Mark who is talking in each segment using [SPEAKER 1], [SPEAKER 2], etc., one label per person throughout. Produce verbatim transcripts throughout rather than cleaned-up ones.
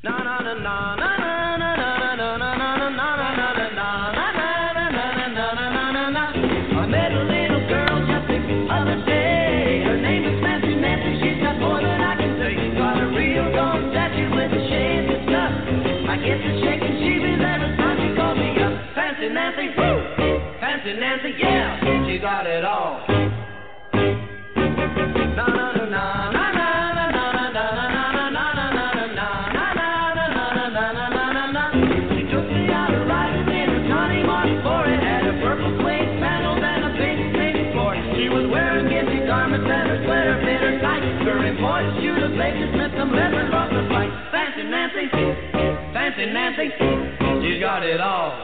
[SPEAKER 1] Nancy, yeah, she got it all. Na na na na na na na na na na na na na. She took me out riding in her Johnny Martin for it. Had a purple suede sandals and a pink baby floor. She was wearing ginty garments and her sweater fit her tight. Her imported shoes of Baby Smith, some leather off the fight. Fancy Nancy, fancy Nancy, she's got it all.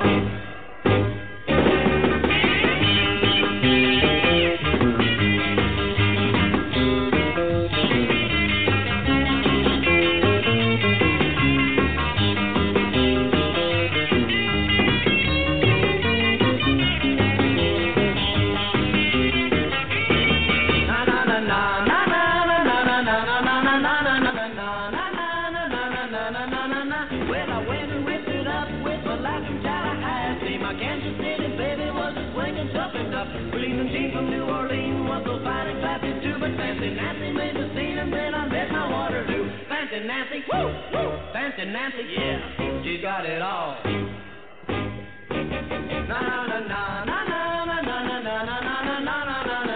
[SPEAKER 1] Nancy, woo, woo, fancy Nancy, yeah, she got it all. Na na na na na na na na na na na na na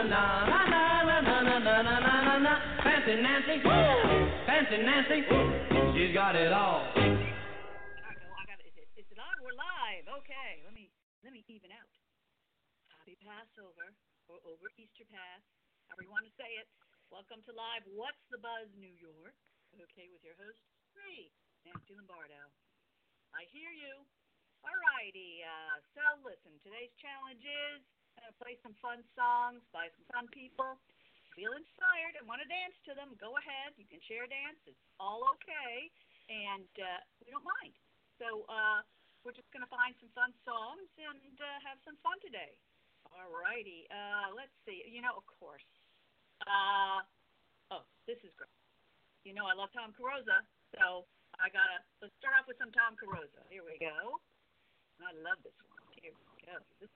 [SPEAKER 1] na na na. Fancy Nancy, woo, fancy Nancy, she's got it all.
[SPEAKER 2] I got it. Is it on? We're live. Okay, let me let me even out. Happy Passover or over Easter Pass, however you want to say it. Welcome to Live. What's the Buzz, New York? Okay, with your host, me, Nancy Lombardo. I hear you. All righty. Uh, so, listen, today's challenge is uh, play some fun songs by some fun people. Feel inspired and want to dance to them, go ahead. You can share dance. It's all okay. And uh, we don't mind. So, uh, we're just going to find some fun songs and uh, have some fun today. All righty. Uh, let's see. You know, of course. Uh, oh, this is great. You know I love Tom Carosa, so I gotta, let's start off with some Tom Carosa. Here we go. I love this one. Here we go. This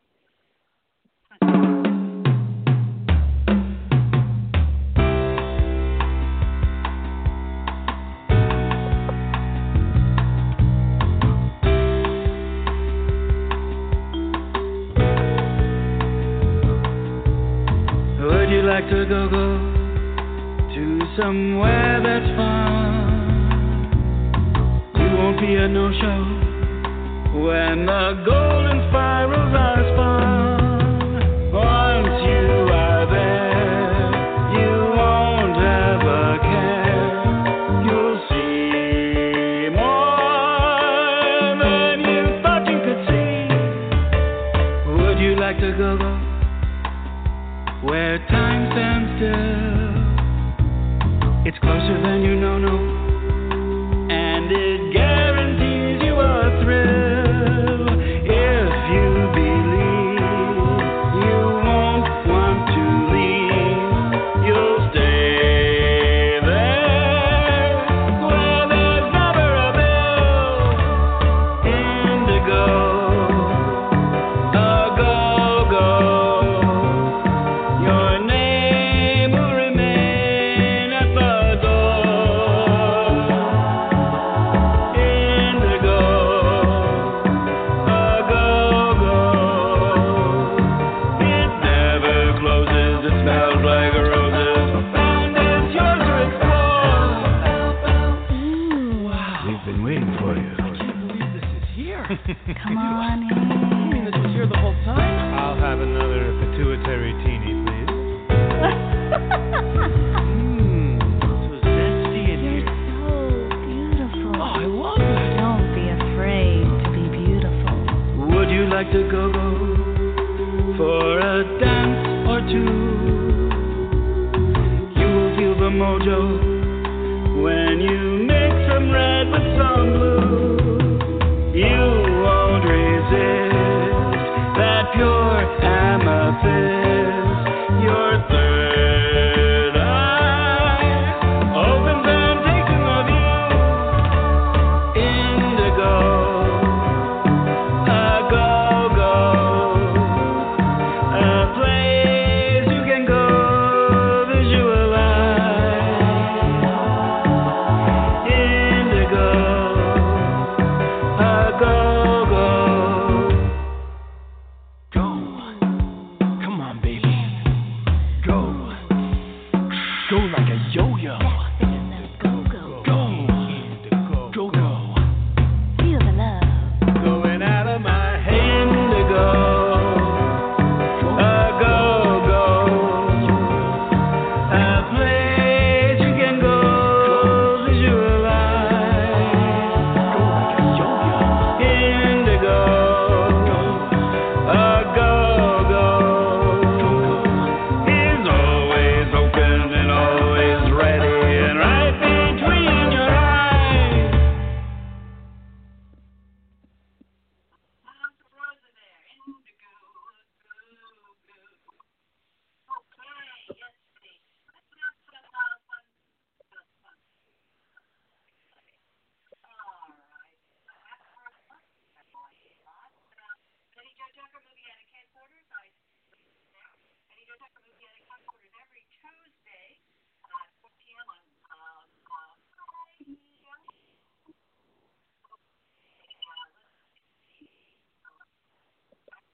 [SPEAKER 3] Would you like to go go? To somewhere that's fun. You won't be a no-show when the golden spirals are spun. Once you are there, you won't have a care. You'll see more than you thought you could see. Would you like to go go where time stands still? It's closer than you know, no, and it guarantees you a thrill. If you believe, you won't want to leave. You'll stay there where there's never a bill. Indigo, a go-go. Your name will remain at the door. Indigo, a go-go. It never closes, it smells like roses, and it's yours to explore. Wow. We've been waiting for you. I can't believe this is here.
[SPEAKER 4] Come on
[SPEAKER 3] You mean
[SPEAKER 4] in.
[SPEAKER 3] this was here the whole time? I'll have another pituitary teeny, please. Mmm, so zesty in
[SPEAKER 4] You're
[SPEAKER 3] here.
[SPEAKER 4] so beautiful.
[SPEAKER 3] Oh, I love it.
[SPEAKER 4] Don't be afraid to be beautiful.
[SPEAKER 3] Would you like to go go for a dance or two? You will feel the mojo when you mix some red with some blue. You won't resist that pure amethyst. Your third eye opens and takes in the view.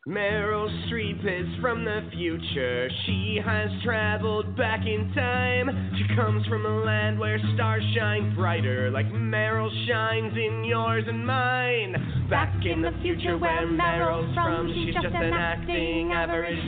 [SPEAKER 5] Meryl Streep is from the future. She has traveled back in time. She comes from a land where stars shine brighter, like Meryl shines in yours and mine. Back in the future where Meryl's from, she's just an acting average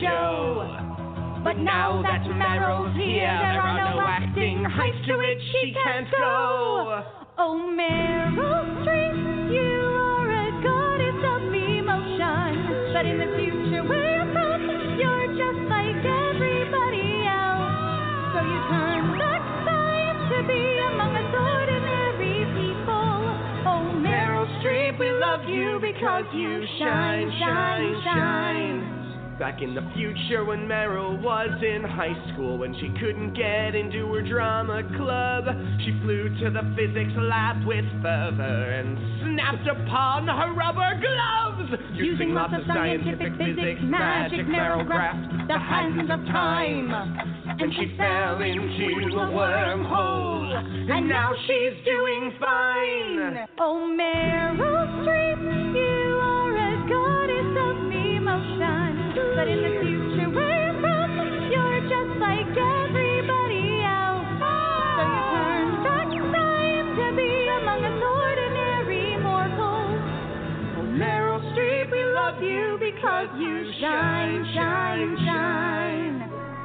[SPEAKER 5] Joe. But now that Meryl's here, there are no acting heights to which she can't go.
[SPEAKER 6] Oh, Meryl Streep, you are a goddess of emotion. But in the future where you're from, you're just like everybody else. So you turn back time to be among us ordinary people. Oh, Meryl Streep, we love you because you shine, shine, shine.
[SPEAKER 5] Back in the future when Meryl was in high school, when she couldn't get into her drama club, she flew to the physics lab with fervor and snapped upon her rubber gloves. Using lots of scientific physics, magic, Meryl grasped the hands of time. And she fell into a wormhole, and now she's doing fine.
[SPEAKER 6] Oh, Meryl Streep, you are a goddess of emotion. But in the future where you're from, you're just like everybody else. So you turn back time to be among us ordinary mortals. Oh, Meryl Streep, we love you because you shine, shine, shine.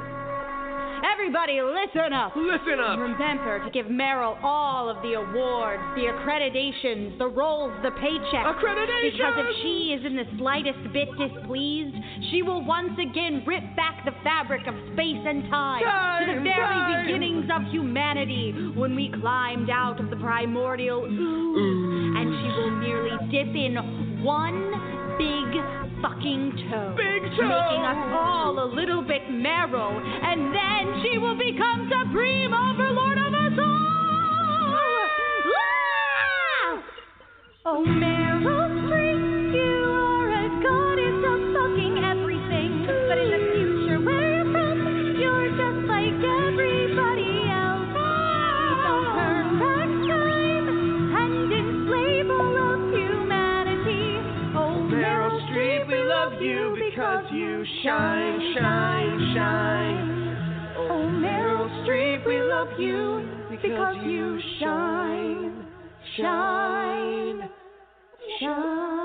[SPEAKER 6] Everybody, listen up.
[SPEAKER 5] Listen up.
[SPEAKER 6] Remember to give Meryl all of the awards, the accreditations, the roles, the paychecks.
[SPEAKER 5] Accreditation!
[SPEAKER 6] Because if she is in the slightest bit displeased, she will once again rip back the fabric of space and time,
[SPEAKER 5] time
[SPEAKER 6] to the very
[SPEAKER 5] time.
[SPEAKER 6] beginnings of humanity, when we climbed out of the primordial ooze,
[SPEAKER 5] Ooh.
[SPEAKER 6] and she will merely dip in one big fucking toe,
[SPEAKER 5] Big toe!
[SPEAKER 6] making us all a little bit Meryl, and then she will become supreme overlord of us all! Ah! Oh, Meryl Streep, you are a goddess of fucking everything, but in the future where you're from, you're just like everybody else. So turn back time and enslave all of humanity. Oh,
[SPEAKER 5] Meryl Streep, we love you because you shine, shine, shine.
[SPEAKER 6] Oh, Meryl Streep, we love you because you shine, shine, shine.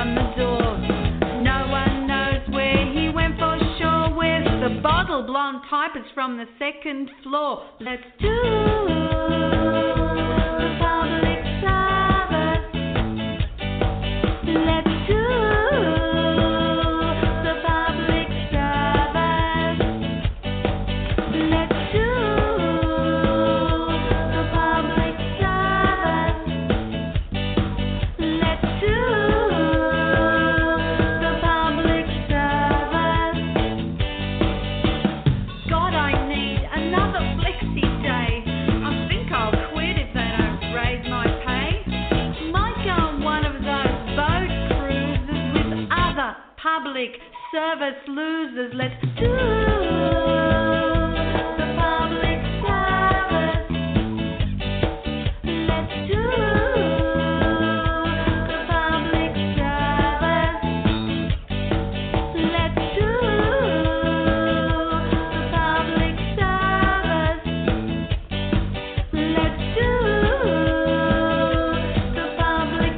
[SPEAKER 4] on the door. No one knows where he went for sure. With the bottle, blonde pipers from the second floor. Let's do the public service. Let's do the public service. Let's do the public service. Let's do the public service. God, I need another flexi day. I think I'll quit if they don't raise my pay. Might go on one of those boat cruises with other public service losers. Let's do the public service. Let's do the public service. Let's do the public service. Let's do the public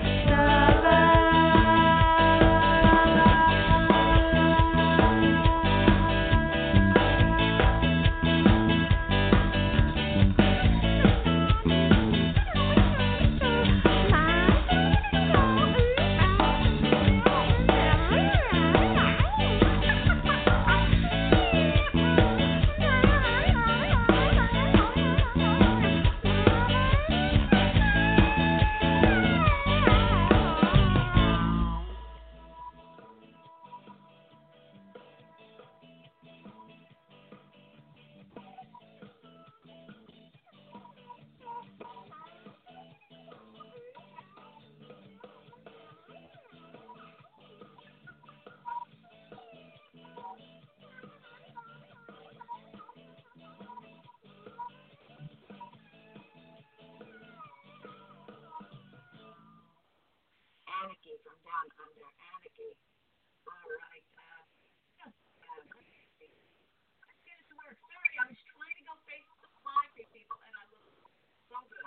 [SPEAKER 2] Anarchy from Down Under. Anarchy. All right. Uh, just, uh, let's see. Let's get it to work. Sorry, I was trying to go Facebook Live for people, and I looked so good.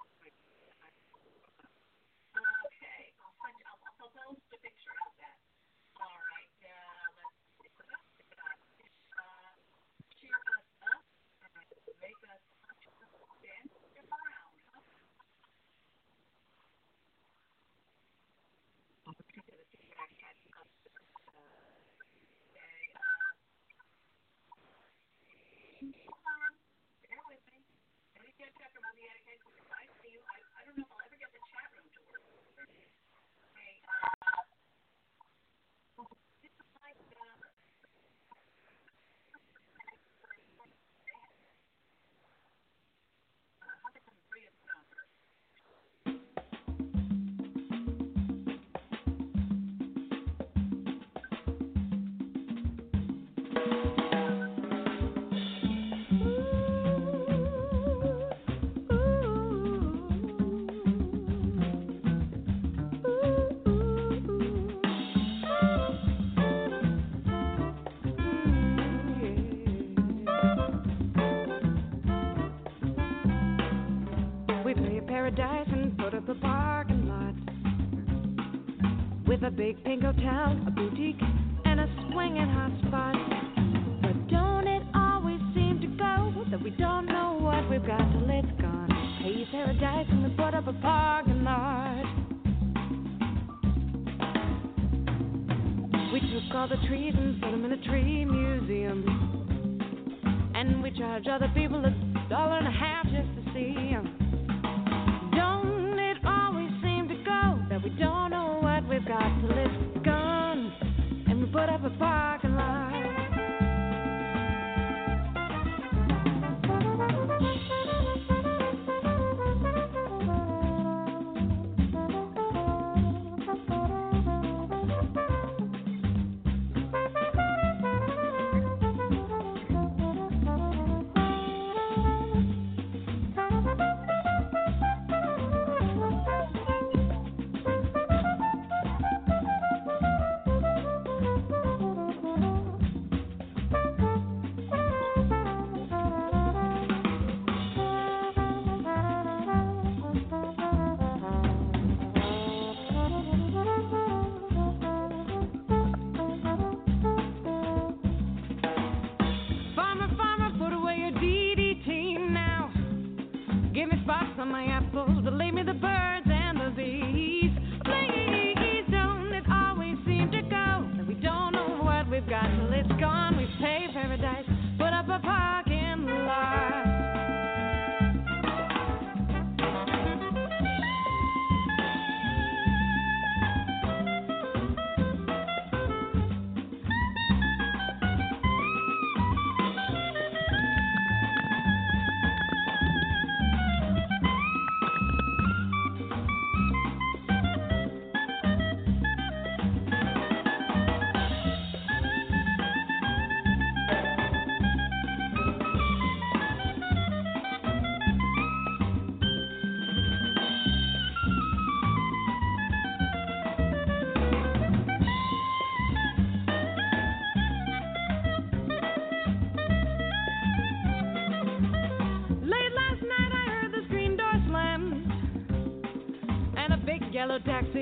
[SPEAKER 2] Okay. I'll send you, I'll, I'll post a picture of that. All right. Uh, let's pick it up. Pick it up. Uh, cheer us up and make us dance around. Huh? I'll put it to the feedback cat. Uh, okay. Uh, hold on. Bear with me. Let me get check about the etiquette. I see you. I, I don't know if I'll ever get the chat room to work. Okay. Uh, this is like, uh, how they can bring it down first.
[SPEAKER 7] We play Paradise and put up a parking lot with a big pink hotel, a boutique, and a swinging hot spot. But don't it always seem to go that we don't know what we've got till it's gone? Play Paradise and we put up a parking lot. We took all the trees and put them in a tree museum, and we charge other people a dollar and a half just to see them. Don't it always seem to go that we don't know what we've got till it's gone, and we put up a parking lot.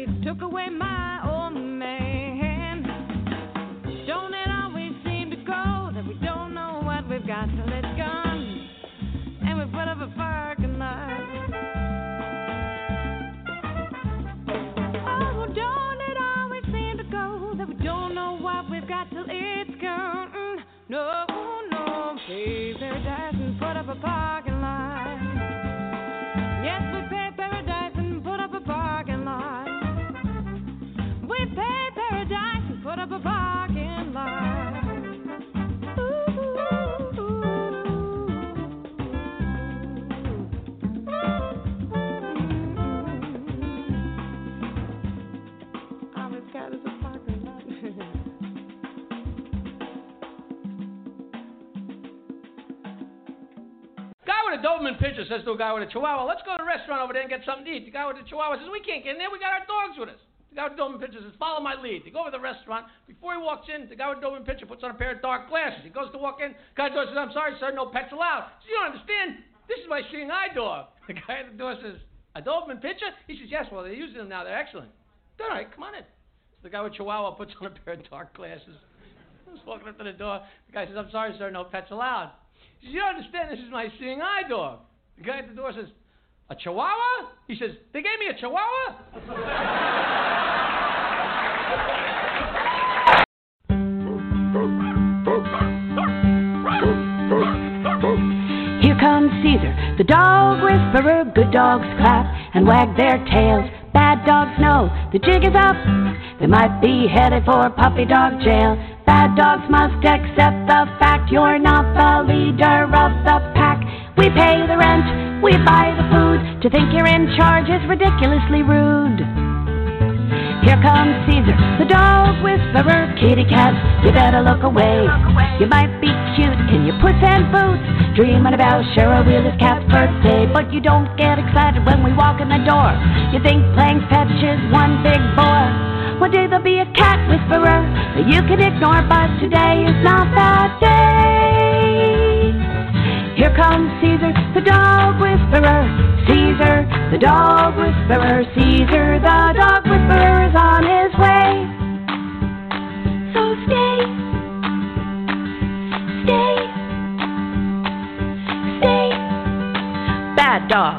[SPEAKER 7] they took away my old man. Don't it always seem to go that we don't know what we've got till it's gone, and we put up a parking lot. Oh, don't it always seem to go that we don't know what we've got till it's gone. Mm, no, no, pay paradise and put up a parking lot. Yes, we pay paradise and put up a parking lot. We pay paradise and put up a parking lot. Ooh, ooh, ooh. All we've got is a parking lot.
[SPEAKER 8] Guy with a Doberman Pinscher says to a guy with a Chihuahua, let's go to a restaurant over there and get something to eat. The guy with the Chihuahua says, we can't get in there, we got our dogs with us. The guy with the Doberman Pinscher says, follow my lead. They go over to the restaurant. Before he walks in, the guy with the Doberman Pinscher puts on a pair of dark glasses. He goes to walk in. The guy at the door says, I'm sorry, sir, no pets allowed. He says, you don't understand. This is my seeing eye dog. The guy at the door says, a Doberman Pinscher? He says, yes, well, they're using them now. They're excellent. All right, come on in. So the guy with Chihuahua puts on a pair of dark glasses. He's walking up to the door. The guy says, I'm sorry, sir, no pets allowed. He says, you don't understand. This is my seeing eye dog. The guy at the door says, a Chihuahua? He says, they gave me a Chihuahua?
[SPEAKER 9] Here comes Caesar, the dog whisperer. Good dogs clap and wag their tails. Bad dogs know the jig is up. They might be headed for puppy dog jail. Bad dogs must accept the fact you're not the leader of the pack. We pay the rent, we buy the food. To think you're in charge is ridiculously rude. Here comes Caesar, the dog whisperer. Kitty cats, you better look away. You might be cute in your puss in boots, dreaming about Cheryl Wheeler's cat's birthday, but you don't get excited when we walk in the door. You think playing fetch is one big bore. One day there'll be a cat whisperer that you can ignore, but today is not that day. Here comes Caesar, the dog whisperer. Caesar, the dog whisperer. Caesar, the dog whisperer is on his way. So stay, stay, stay. Bad dog.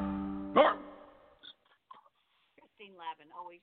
[SPEAKER 2] Christine Lavin, always.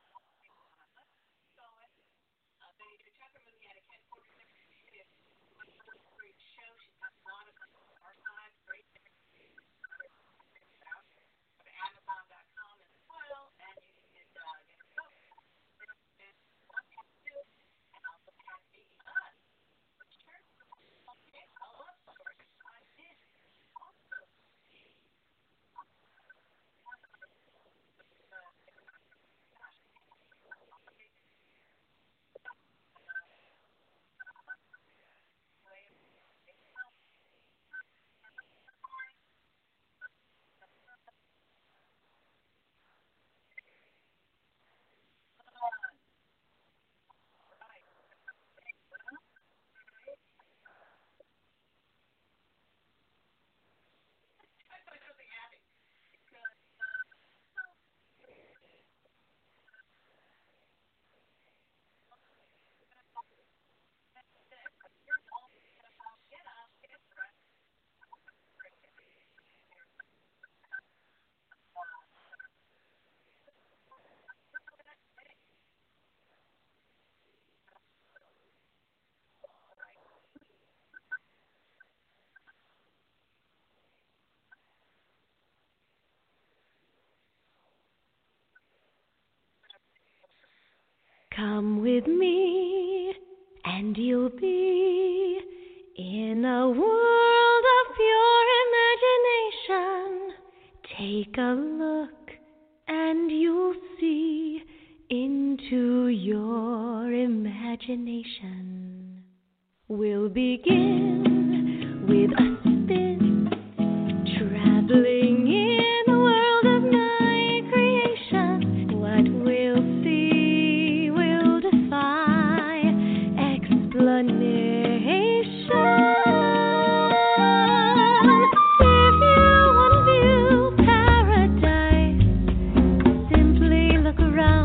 [SPEAKER 6] Come with me, and you'll be in a world of pure imagination. Take a look, and you'll see into your imagination. We'll begin with a spin, traveling in a world of my creation. What we'll see will defy explanation. If you want to view paradise, simply look around.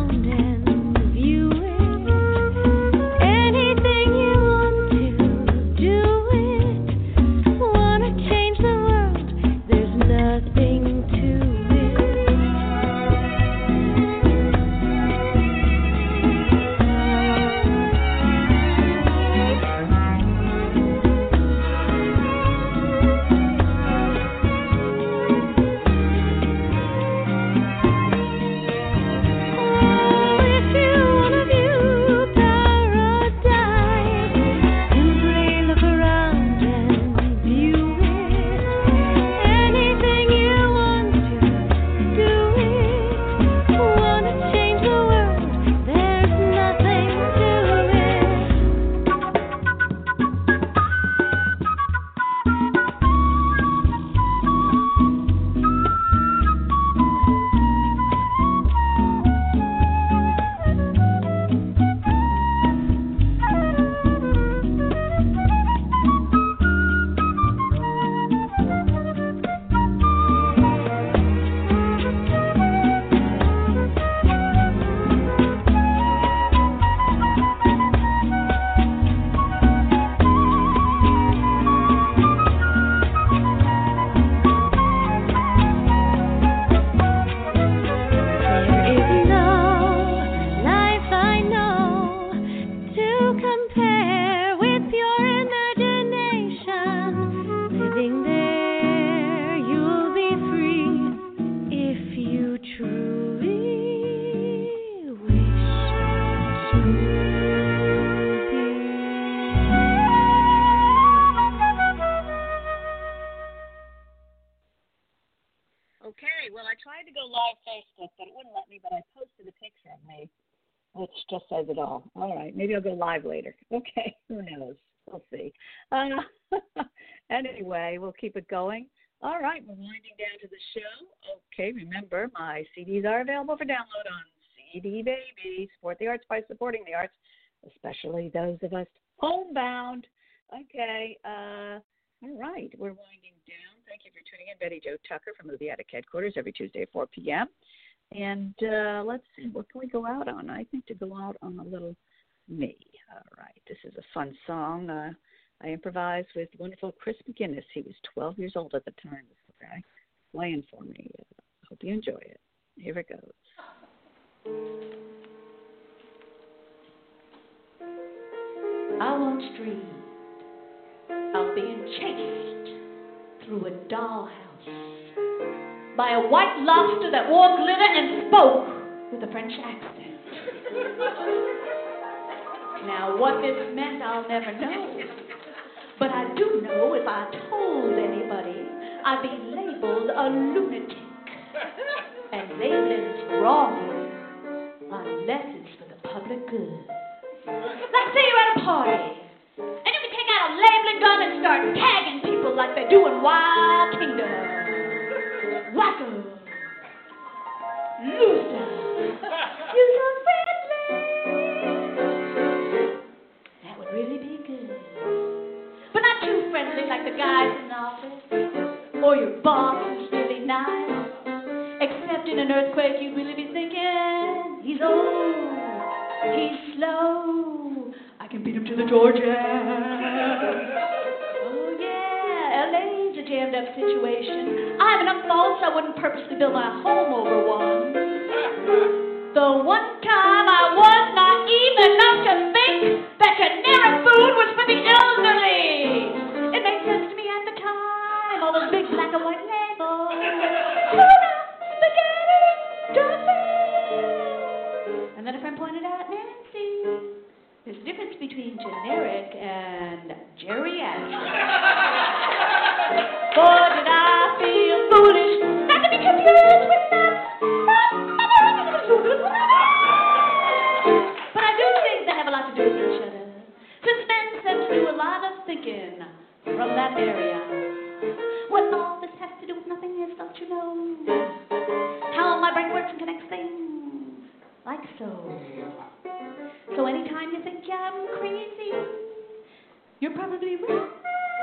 [SPEAKER 2] which just says it all. All right, maybe I'll go live later. Okay, who knows? We'll see. Uh, anyway, we'll keep it going. All right, we're winding down to the show. Okay, remember, my C Ds are available for download on C D Baby. Support the arts by supporting the arts, especially those of us homebound. Okay, uh, all right, we're winding down. Thank you for tuning in. Betty Jo Tucker from Movie Attic Headquarters every Tuesday at four p.m. And uh, let's see, what can we go out on? I think to go out on a little me. All right, this is a fun song. Uh, I improvised with wonderful Chris McGinnis. He was twelve years old at the time. This guy playing for me. Uh, hope you enjoy it. Here it goes.
[SPEAKER 10] I once dreamed of being chased through a dollhouse by a white lobster that wore glitter and spoke with a French accent. Now, what this meant, I'll never know. But I do know if I told anybody, I'd be labeled a lunatic. And labeling's wrong unless it's for the public good. Let's say you're at a party, and you can take out a labeling gun and start tagging people like they do in Wild Kingdom. Wacko. Loser. You're so friendly. That would really be good. But not too friendly like the guys in the office, or your boss who's really nice. Except in an earthquake, you'd really be thinking, he's old, he's slow, I can beat him to the Georgia. Oh yeah, L A's a jammed up situation. I have enough faults I wouldn't purposely build my home over one. The one time I was naive enough to think that generic food was for the elderly. It made sense to me at the time, all those big black and white labels. Tuna, spaghetti, dumpling. And then a friend pointed out, Nancy, there's a difference between generic and geriatric. Boy, did I feel foolish not to be confused with that. But I do think they have a lot to do with each other. Since men tend to do a lot of thinking from that area. What all this has to do with nothing is, don't you know? How my brain works and connects things. Like so. So anytime you think I'm crazy, you're probably right.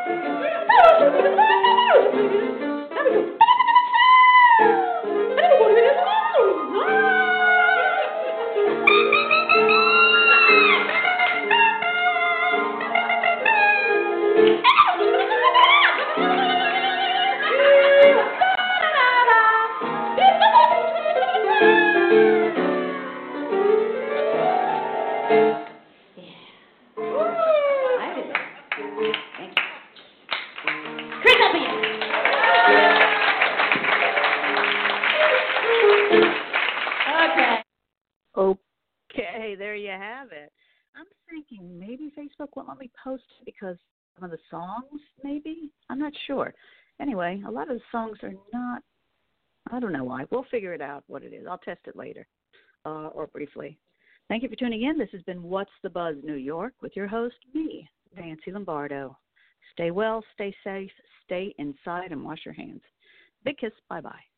[SPEAKER 2] Okay, there you have it. I'm thinking maybe Facebook won't let me post it because some of the songs, maybe? I'm not sure. Anyway, a lot of the songs are not, I don't know why. We'll figure it out what it is. I'll test it later uh, or briefly. Thank you for tuning in. This has been What's the Buzz New York with your host, me, Nancy Lombardo. Stay well, stay safe, stay inside, and wash your hands. Big kiss. Bye-bye.